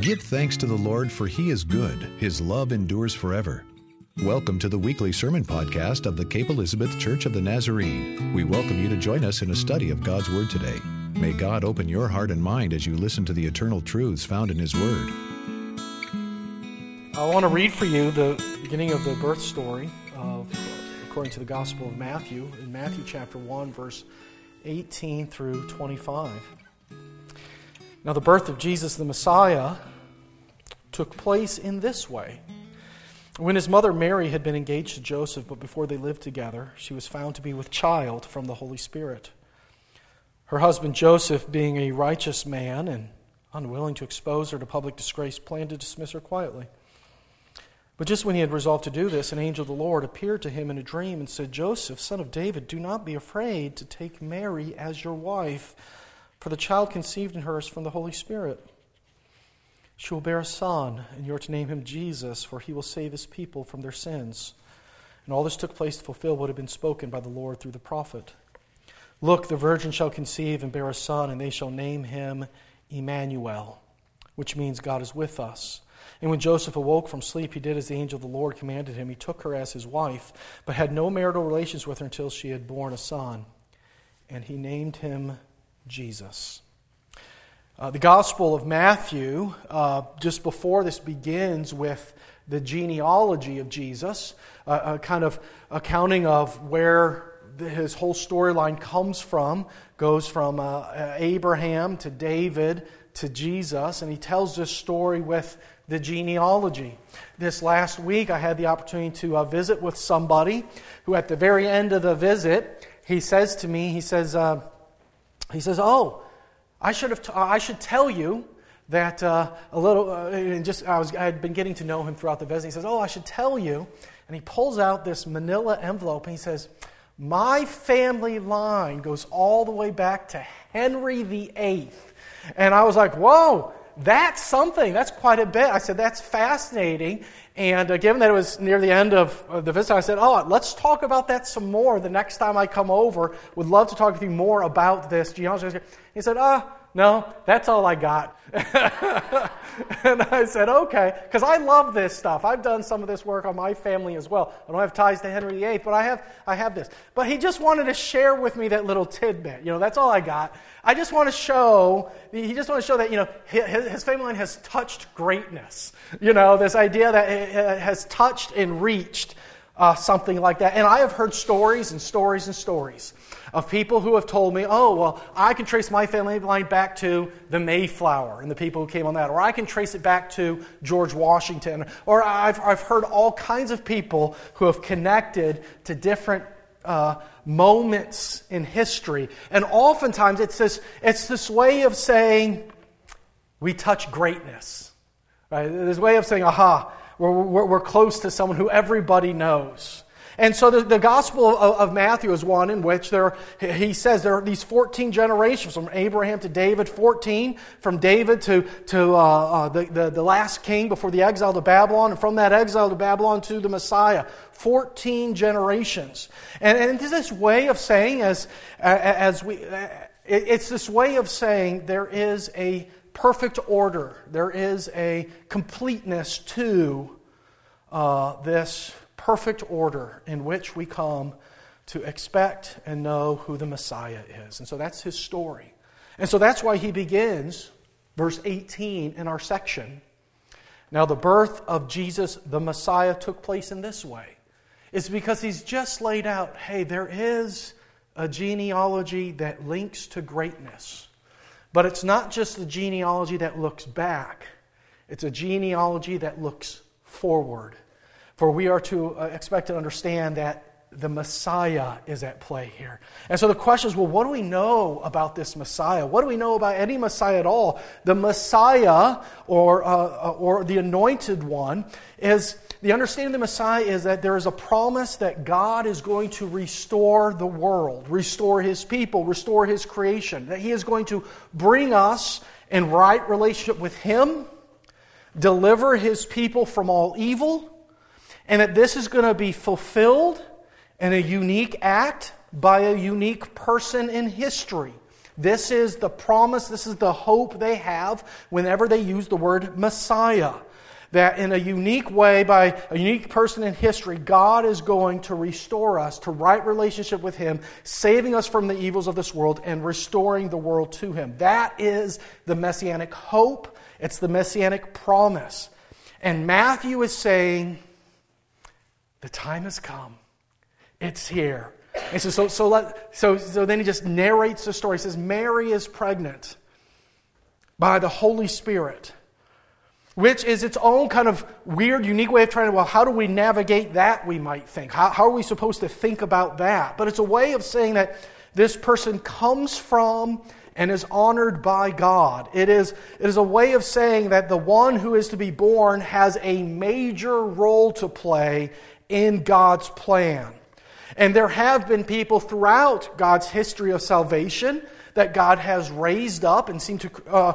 Give thanks to the Lord, for He is good. His love endures forever. Welcome to the weekly sermon podcast of the Cape Elizabeth Church of the Nazarene. We welcome you to join us in a study of God's Word today. May God open your heart and mind as you listen to the eternal truths found in His Word. I want to read for you the beginning of the birth story according to the Gospel of Matthew, in Matthew chapter 1, verse 18 through 25. Now, the birth of Jesus the Messiah took place in this way. When his mother Mary had been engaged to Joseph, but before they lived together, she was found to be with child from the Holy Spirit. Her husband Joseph, being a righteous man and unwilling to expose her to public disgrace, planned to dismiss her quietly. But just when he had resolved to do this, an angel of the Lord appeared to him in a dream and said, "Joseph, son of David, do not be afraid to take Mary as your wife, for the child conceived in her is from the Holy Spirit. She will bear a son, and you are to name him Jesus, for he will save his people from their sins." And all this took place to fulfill what had been spoken by the Lord through the prophet. "Look, the virgin shall conceive and bear a son, and they shall name him Emmanuel," which means God is with us. And when Joseph awoke from sleep, he did as the angel of the Lord commanded him. He took her as his wife, but had no marital relations with her until she had borne a son. And he named him Jesus. The Gospel of Matthew, just before this, begins with the genealogy of Jesus, a kind of accounting of where his whole storyline comes from, goes from Abraham to David to Jesus, and he tells this story with the genealogy. This last week, I had the opportunity to visit with somebody who, at the very end of the visit, he says to me, he says, "Oh, I should tell you that a little." I had been getting to know him throughout the visit. He says, "Oh, I should tell you," and he pulls out this Manila envelope and he says, "My family line goes all the way back to Henry VIII." And I was like, "Whoa, that's something. That's quite a bit." I said, "That's fascinating." And given that it was near the end of the visit, I said, "Oh, let's talk about that some more the next time I come over. Would love to talk with you more about this genealogy." He said, "No, that's all I got." And I said, "Okay," because I love this stuff. I've done some of this work on my family as well. I don't have ties to Henry VIII, but I have this. But he just wanted to share with me that little tidbit. That's all I got. I just want to show. He just wanted to show that his family line has touched greatness. This idea that it has touched and reached something like that. And I have heard stories and stories and stories of people who have told me, "Oh, well, I can trace my family line back to the Mayflower and the people who came on that, or I can trace it back to George Washington," or I've heard all kinds of people who have connected to different moments in history. And oftentimes it's this way of saying we touch greatness. Right? This way of saying, "Aha, we're close to someone who everybody knows." And so the Gospel of Matthew is one in which he says there are these 14 generations from Abraham to David, 14 from David to the last king before the exile to Babylon, and from that exile to Babylon to the Messiah. 14 generations. And it's this way of saying, it's this way of saying there is a perfect order. There is a completeness to this perfect order in which we come to expect and know who the Messiah is. And so that's his story. And so that's why he begins, verse 18 in our section. Now the birth of Jesus the Messiah took place in this way. It's because he's just laid out, hey, there is a genealogy that links to greatness. But it's not just a genealogy that looks back. It's a genealogy that looks forward. For we are to expect to understand that the Messiah is at play here. And so the question is, well, what do we know about this Messiah? What do we know about any Messiah at all? The Messiah, or the Anointed One, is the understanding of the Messiah is that there is a promise that God is going to restore the world, restore His people, restore His creation, that He is going to bring us in right relationship with Him, deliver His people from all evil, and that this is going to be fulfilled in a unique act by a unique person in history. This is the promise, this is the hope they have whenever they use the word Messiah. That in a unique way, by a unique person in history, God is going to restore us to right relationship with Him, saving us from the evils of this world and restoring the world to Him. That is the messianic hope. It's the messianic promise. And Matthew is saying, the time has come. It's here. And so then he just narrates the story. He says, Mary is pregnant by the Holy Spirit, which is its own kind of weird, unique way of trying to, well, how do we navigate that, we might think? How are we supposed to think about that? But it's a way of saying that this person comes from and is honored by God. It is a way of saying that the one who is to be born has a major role to play in God's plan. And there have been people throughout God's history of salvation that God has raised up and seem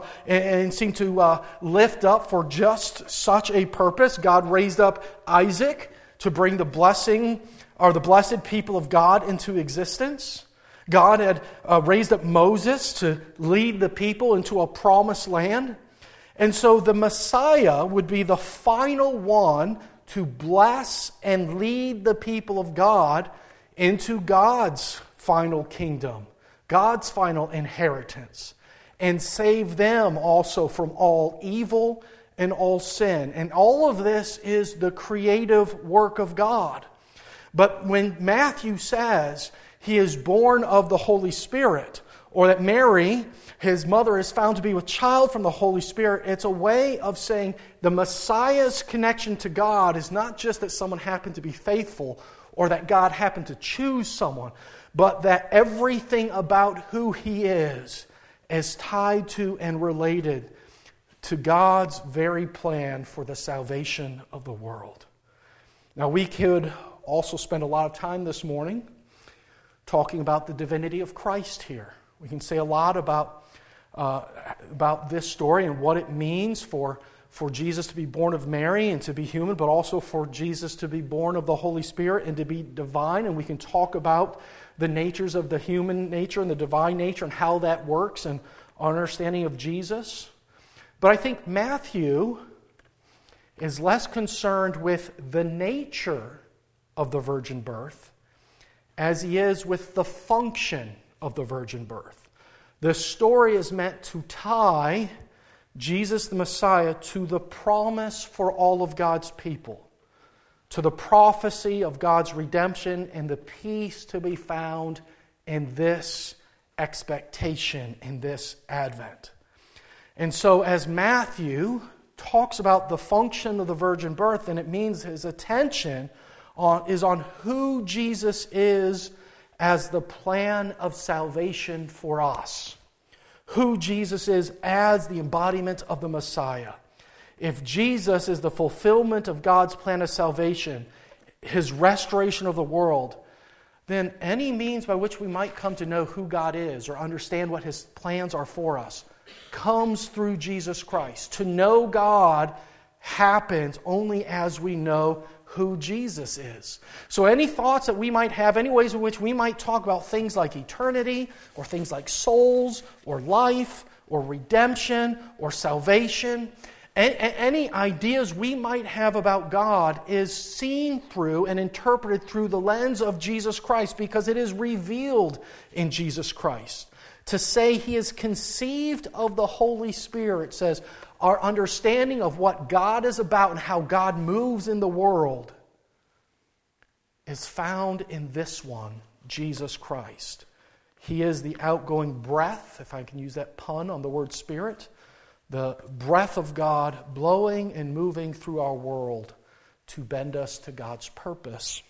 to lift up for just such a purpose. God raised up Isaac to bring the blessing or the blessed people of God into existence. God had raised up Moses to lead the people into a promised land. And so the Messiah would be the final one to bless and lead the people of God into God's final kingdom, God's final inheritance, and save them also from all evil and all sin. And all of this is the creative work of God. But when Matthew says he is born of the Holy Spirit, or that Mary, his mother, is found to be with child from the Holy Spirit, it's a way of saying the Messiah's connection to God is not just that someone happened to be faithful or that God happened to choose someone, but that everything about who He is tied to and related to God's very plan for the salvation of the world. Now, we could also spend a lot of time this morning talking about the divinity of Christ here. We can say a lot about this story and what it means for Jesus to be born of Mary and to be human, but also for Jesus to be born of the Holy Spirit and to be divine. And we can talk about the natures of the human nature and the divine nature and how that works and our understanding of Jesus. But I think Matthew is less concerned with the nature of the virgin birth as he is with the function of the virgin birth. The story is meant to tie Jesus the Messiah to the promise for all of God's people, to the prophecy of God's redemption and the peace to be found in this expectation, in this Advent. And so as Matthew talks about the function of the virgin birth, then it means his attention is on who Jesus is as the plan of salvation for us. Who Jesus is as the embodiment of the Messiah. If Jesus is the fulfillment of God's plan of salvation, His restoration of the world, then any means by which we might come to know who God is or understand what His plans are for us comes through Jesus Christ. To know God happens only as we know who Jesus is. So any thoughts that we might have, any ways in which we might talk about things like eternity, or things like souls, or life, or redemption, or salvation, any ideas we might have about God is seen through and interpreted through the lens of Jesus Christ, because it is revealed in Jesus Christ. To say He is conceived of the Holy Spirit says our understanding of what God is about and how God moves in the world is found in this one, Jesus Christ. He is the outgoing breath, if I can use that pun on the word Spirit, the breath of God blowing and moving through our world to bend us to God's purpose.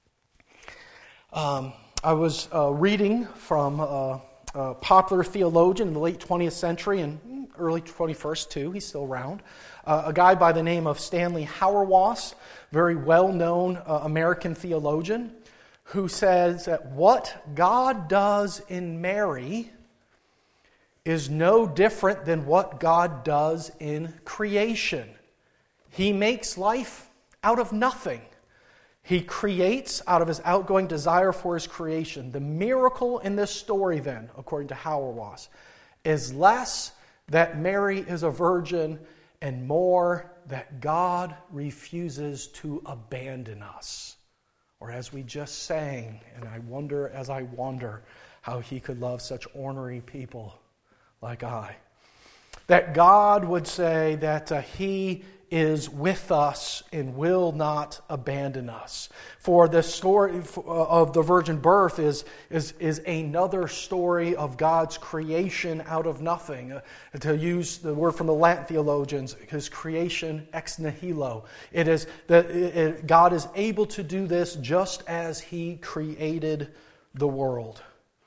I was reading from a popular theologian in the late 20th century and early 21st too, he's still around, a guy by the name of Stanley Hauerwas, very well-known American theologian, who says that what God does in Mary is no different than what God does in creation. He makes life out of nothing. He creates out of his outgoing desire for his creation. The miracle in this story then, according to Hauerwas, is less that Mary is a virgin and more that God refuses to abandon us. Or as we just sang, and I wonder as I wonder how he could love such ornery people like I. That God would say that he is with us and will not abandon us. For the story of the virgin birth is another story of God's creation out of nothing. To use the word from the Latin theologians, his creation ex nihilo. It is that God is able to do this just as he created the world.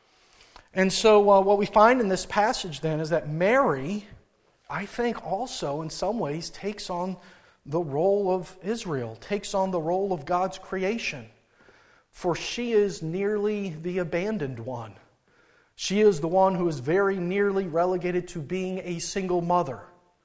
And so what we find in this passage then is that Mary, I think also in some ways takes on the role of Israel, takes on the role of God's creation. For she is nearly the abandoned one. She is the one who is very nearly relegated to being a single mother.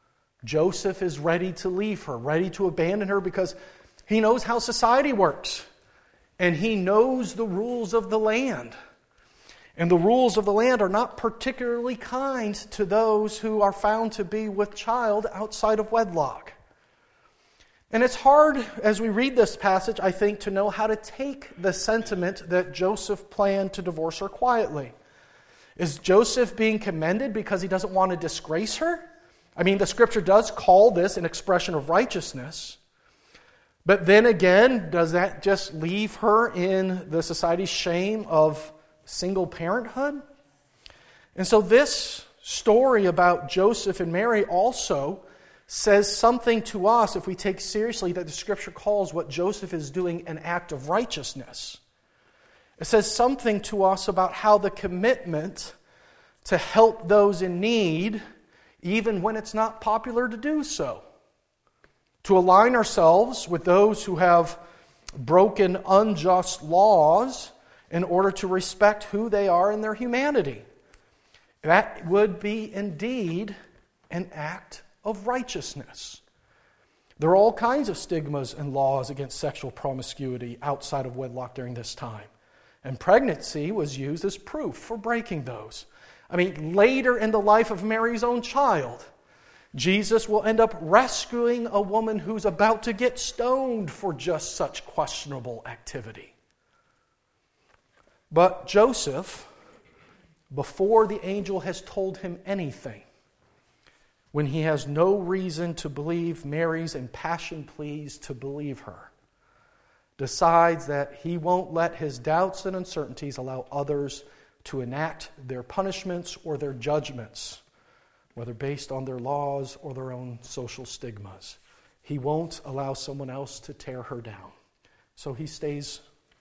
Joseph is ready to leave her, ready to abandon her because he knows how society works. And he knows the rules of the land. And the rules of the land are not particularly kind to those who are found to be with child outside of wedlock. And it's hard, as we read this passage, I think, to know how to take the sentiment that Joseph planned to divorce her quietly. Is Joseph being commended because he doesn't want to disgrace her? I mean, the Scripture does call this an expression of righteousness. But then again, does that just leave her in the society's shame of single parenthood? And so this story about Joseph and Mary also says something to us if we take seriously that the Scripture calls what Joseph is doing an act of righteousness. It says something to us about how the commitment to help those in need, even when it's not popular to do so, to align ourselves with those who have broken unjust laws in order to respect who they are in their humanity. That would be indeed an act of righteousness. There are all kinds of stigmas and laws against sexual promiscuity outside of wedlock during this time. And pregnancy was used as proof for breaking those. I mean, later in the life of Mary's own child, Jesus will end up rescuing a woman who's about to get stoned for just such questionable activity. But Joseph, before the angel has told him anything, when he has no reason to believe Mary's impassioned pleas to believe her, decides that he won't let his doubts and uncertainties allow others to enact their punishments or their judgments, whether based on their laws or their own social stigmas. He won't allow someone else to tear her down. So he stays.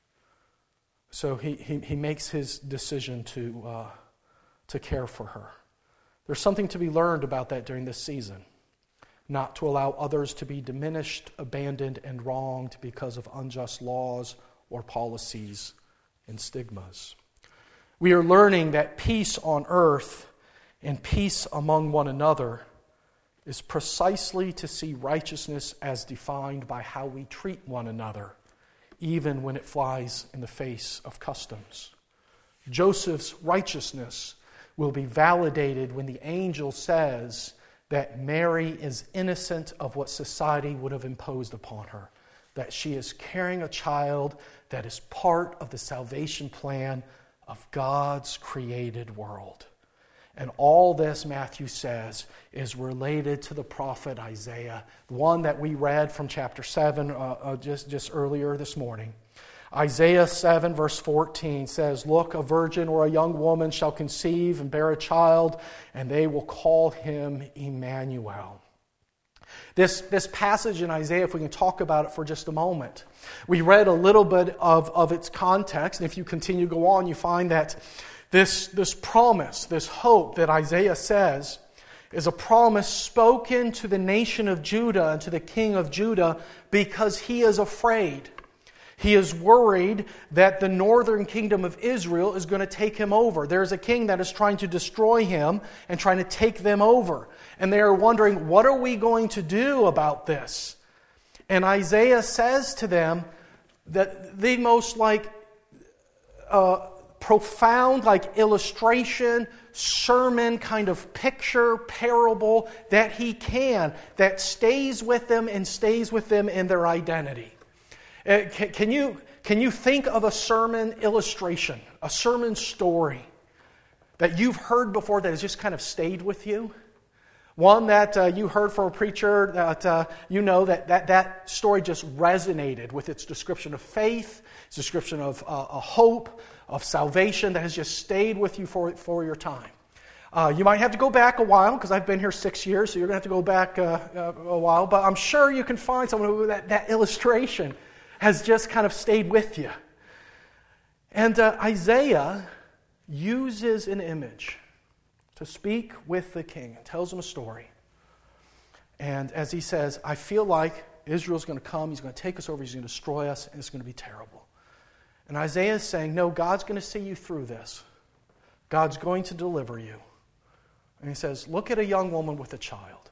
So he makes his decision to care for her. There's something to be learned about that during this season. Not to allow others to be diminished, abandoned, and wronged because of unjust laws or policies and stigmas. We are learning that peace on earth and peace among one another is precisely to see righteousness as defined by how we treat one another, even when it flies in the face of customs. Joseph's righteousness will be validated when the angel says that Mary is innocent of what society would have imposed upon her, that she is carrying a child that is part of the salvation plan of God's created world. And all this, Matthew says, is related to the prophet Isaiah, the one that we read from chapter 7 just earlier this morning. Isaiah 7 verse 14 says, "Look, a virgin or a young woman shall conceive and bear a child, and they will call him Emmanuel." This passage in Isaiah, if we can talk about it for just a moment. We read a little bit of its context, and if you continue to go on, you find that this promise, this hope that Isaiah says, is a promise spoken to the nation of Judah and to the king of Judah because he is afraid. He is worried that the northern kingdom of Israel is going to take him over. There is a king that is trying to destroy him and trying to take them over. And they are wondering, what are we going to do about this? And Isaiah says to them, the most profound illustration, sermon, kind of picture, parable that he can, that stays with them and stays with them in their identity. Can you think of a sermon illustration, a sermon story that you've heard before that has just kind of stayed with you? One that you heard from a preacher that you know that story just resonated with its description of faith, its description of a hope, of salvation that has just stayed with you for your time. You might have to go back a while, because I've been here 6 years, so you're going to have to go back a while, but I'm sure you can find someone who that illustration has just kind of stayed with you. And Isaiah uses an image to speak with the king and tells him a story. And as he says, I feel like Israel's going to come, he's going to take us over, he's going to destroy us, and it's going to be terrible. And Isaiah is saying, no, God's going to see you through this. God's going to deliver you. And he says, look at a young woman with a child.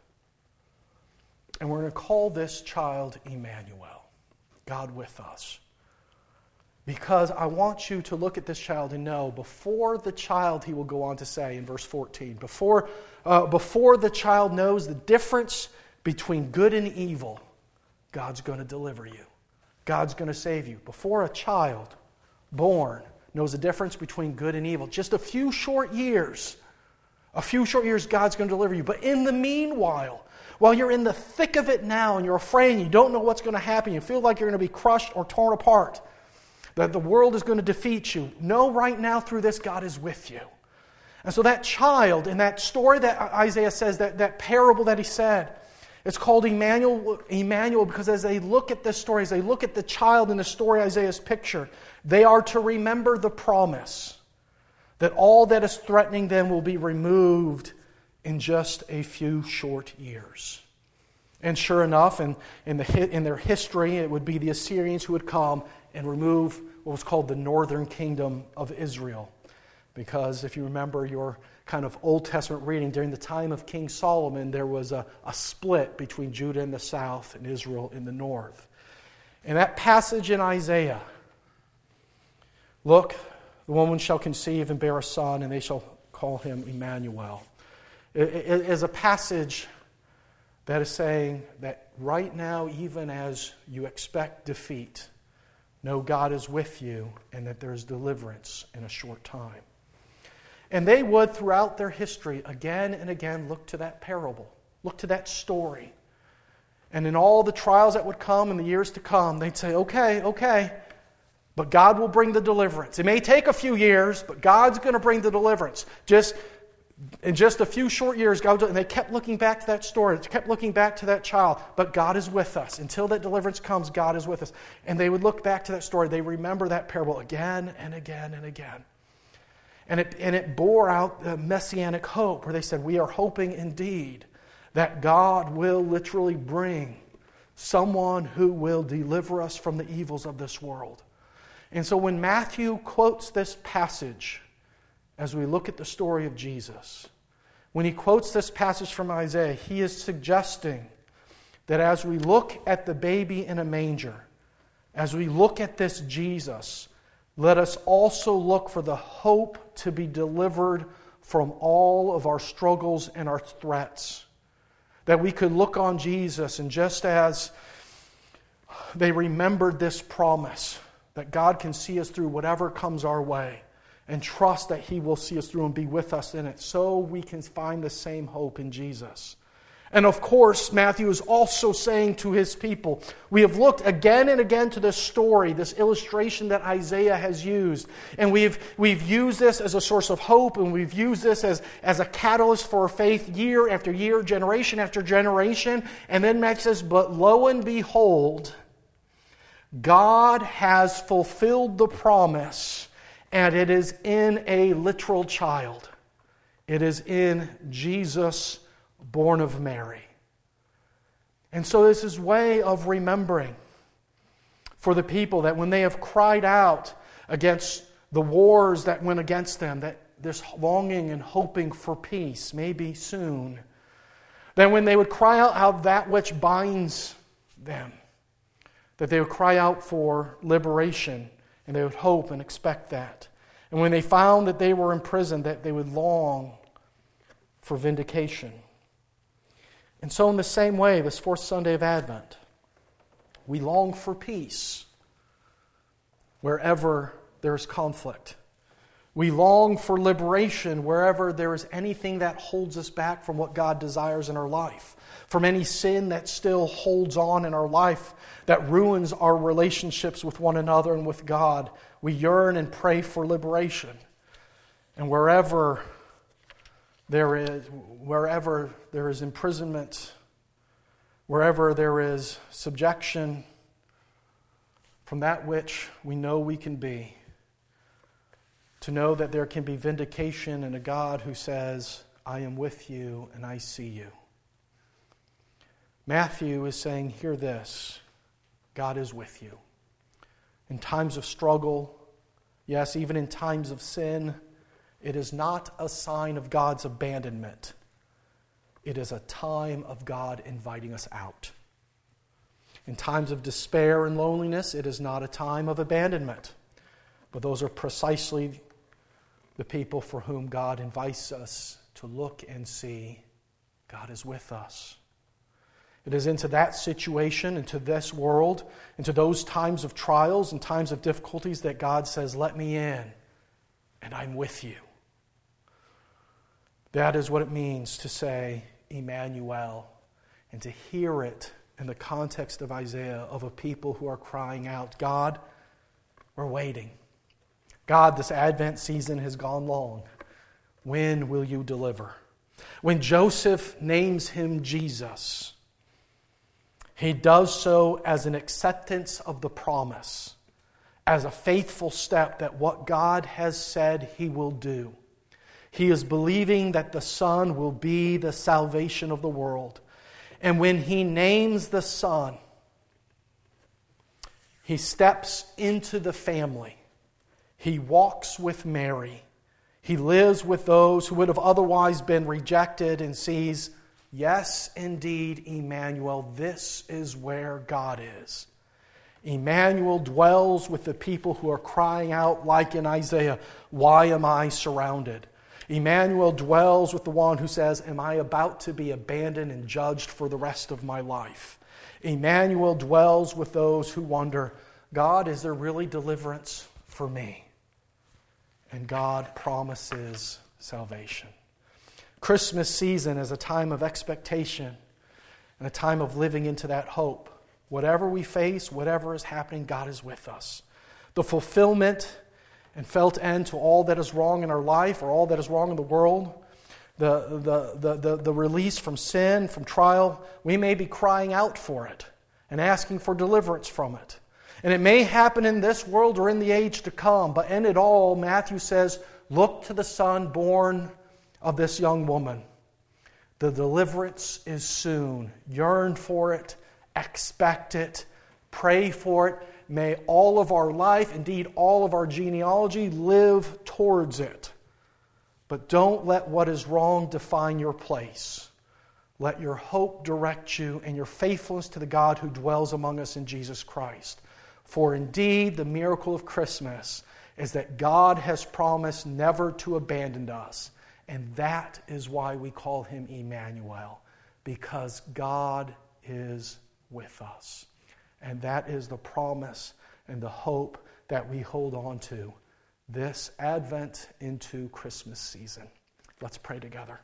And we're going to call this child Emmanuel, God with us. Because I want you to look at this child and know, before the child, he will go on to say in verse 14, before the child knows the difference between good and evil, God's going to deliver you. God's going to save you. Before a child born knows the difference between good and evil, just a few short years, God's going to deliver you. But in the meanwhile, while you're in the thick of it now and you're afraid and you don't know what's going to happen, you feel like you're going to be crushed or torn apart, that the world is going to defeat you, know right now through this, God is with you. And so that child, in that story that Isaiah says, that parable that he said, it's called Emmanuel, because as they look at this story, as they look at the child in the story Isaiah's pictured, they are to remember the promise that all that is threatening them will be removed in just a few short years. And sure enough, in their history, it would be the Assyrians who would come and remove what was called the northern kingdom of Israel. Because if you remember your kind of Old Testament reading, during the time of King Solomon, there was a split between Judah in the south and Israel in the north. And that passage in Isaiah, look, the woman shall conceive and bear a son, and they shall call him Emmanuel. It is a passage that is saying that right now, even as you expect defeat, know God is with you and that there is deliverance in a short time. And they would, throughout their history, again and again look to that parable, look to that story. And in all the trials that would come in the years to come, they'd say, okay, but God will bring the deliverance. It may take a few years, but God's going to bring the deliverance. In just a few short years, and they kept looking back to that story, kept looking back to that child, but God is with us. Until that deliverance comes, God is with us. And they would look back to that story. They remember that parable again and again and again. And it bore out the messianic hope, where they said, we are hoping indeed that God will literally bring someone who will deliver us from the evils of this world. And so when Matthew quotes this passage, as we look at the story of Jesus, when he quotes this passage from Isaiah, he is suggesting that as we look at the baby in a manger, as we look at this Jesus, let us also look for the hope to be delivered from all of our struggles and our threats. That we could look on Jesus, and just as they remembered this promise, that God can see us through whatever comes our way, and trust that He will see us through and be with us in it, so we can find the same hope in Jesus. And of course, Matthew is also saying to his people, we have looked again and again to this story, this illustration that Isaiah has used. And we've used this as a source of hope, and we've used this as a catalyst for faith year after year, generation after generation. And then Matthew says, but lo and behold, God has fulfilled the promise, and it is in a literal child. It is in Jesus, born of Mary. And so this is a way of remembering for the people that when they have cried out against the wars that went against them, that this longing and hoping for peace, maybe soon, then when they would cry out that which binds them, that they would cry out for liberation, and they would hope and expect that. And when they found that they were in prison, that they would long for vindication. And so in the same way, this fourth Sunday of Advent, we long for peace wherever there is conflict. We long for liberation wherever there is anything that holds us back from what God desires in our life, from any sin that still holds on in our life, that ruins our relationships with one another and with God. We yearn and pray for liberation. And wherever there is imprisonment, wherever there is subjection from that which we know we can be, to know that there can be vindication in a God who says, I am with you and I see you. Matthew is saying, hear this, God is with you. In times of struggle, yes, even in times of sin, it is not a sign of God's abandonment. It is a time of God inviting us out. In times of despair and loneliness, it is not a time of abandonment. But those are precisely the people for whom God invites us to look and see God is with us. It is into that situation, into this world, into those times of trials and times of difficulties that God says, let me in, and I'm with you. That is what it means to say, Emmanuel, and to hear it in the context of Isaiah, of a people who are crying out, God, we're waiting. God, this Advent season has gone long. When will you deliver? When Joseph names him Jesus, he does so as an acceptance of the promise, as a faithful step that what God has said he will do. He is believing that the Son will be the salvation of the world. And when he names the Son, he steps into the family. He walks with Mary. He lives with those who would have otherwise been rejected and sees, yes, indeed, Emmanuel, this is where God is. Emmanuel dwells with the people who are crying out like in Isaiah, why am I surrounded? Emmanuel dwells with the one who says, am I about to be abandoned and judged for the rest of my life? Emmanuel dwells with those who wonder, God, is there really deliverance for me? And God promises salvation. Christmas season is a time of expectation and a time of living into that hope. Whatever we face, whatever is happening, God is with us. The fulfillment and felt end to all that is wrong in our life or all that is wrong in the world, the release from sin, from trial, we may be crying out for it and asking for deliverance from it. And it may happen in this world or in the age to come, but in it all, Matthew says, look to the Son born of this young woman. The deliverance is soon. Yearn for it, expect it, pray for it. May all of our life, indeed all of our genealogy, live towards it. But don't let what is wrong define your place. Let your hope direct you and your faithfulness to the God who dwells among us in Jesus Christ. For indeed, the miracle of Christmas is that God has promised never to abandon us. And that is why we call him Emmanuel, because God is with us. And that is the promise and the hope that we hold on to this Advent into Christmas season. Let's pray together.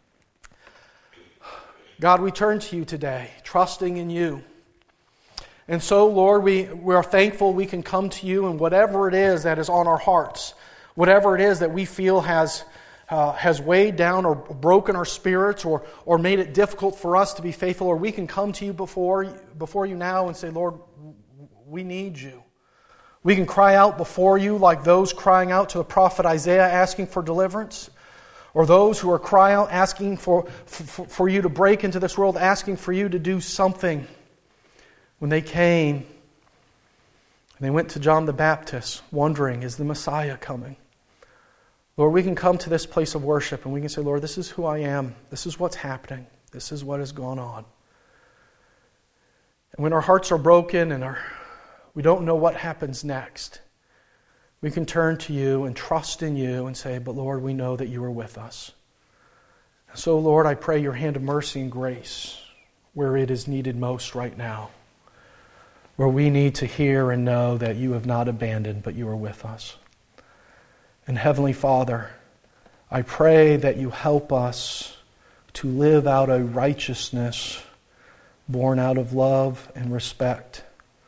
God, we turn to you today, trusting in you. And so, Lord, we are thankful we can come to you, and whatever it is that is on our hearts, whatever it is that we feel has weighed down or broken our spirits or made it difficult for us to be faithful, or we can come to you before you now and say, Lord, we need you. We can cry out before you like those crying out to the prophet Isaiah asking for deliverance, or those who are crying out asking for you to break into this world, asking for you to do something. When they came, and they went to John the Baptist, wondering, is the Messiah coming? Lord, we can come to this place of worship and we can say, Lord, this is who I am. This is what's happening. This is what has gone on. And when our hearts are broken and we don't know what happens next, we can turn to you and trust in you and say, but Lord, we know that you are with us. So, Lord, I pray your hand of mercy and grace where it is needed most right now, where we need to hear and know that you have not abandoned, but you are with us. And Heavenly Father, I pray that you help us to live out a righteousness born out of love and respect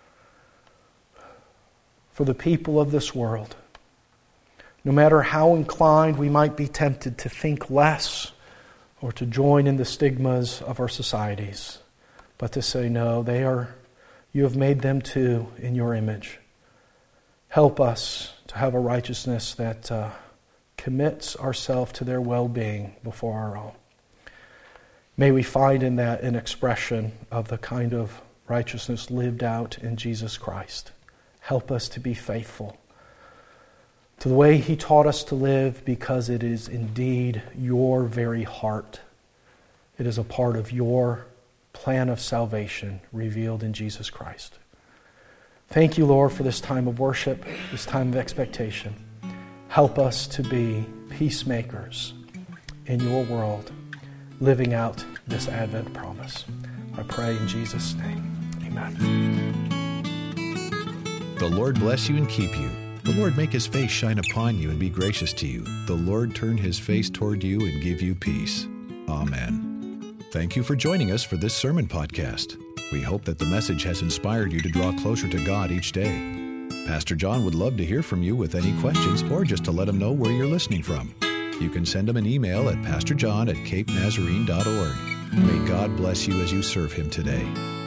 for the people of this world. No matter how inclined we might be tempted to think less or to join in the stigmas of our societies, but to say, no, you have made them too in your image. Help us to have a righteousness that commits ourselves to their well-being before our own. May we find in that an expression of the kind of righteousness lived out in Jesus Christ. Help us to be faithful to the way he taught us to live, because it is indeed your very heart. It is a part of your plan of salvation revealed in Jesus Christ. Thank you, Lord, for this time of worship, this time of expectation. Help us to be peacemakers in your world, living out this Advent promise. I pray in Jesus' name. Amen. The Lord bless you and keep you. The Lord make his face shine upon you and be gracious to you. The Lord turn his face toward you and give you peace. Amen. Thank you for joining us for this sermon podcast. We hope that the message has inspired you to draw closer to God each day. Pastor John would love to hear from you with any questions or just to let him know where you're listening from. You can send him an email at pastorjohn@capenazarene.org. May God bless you as you serve him today.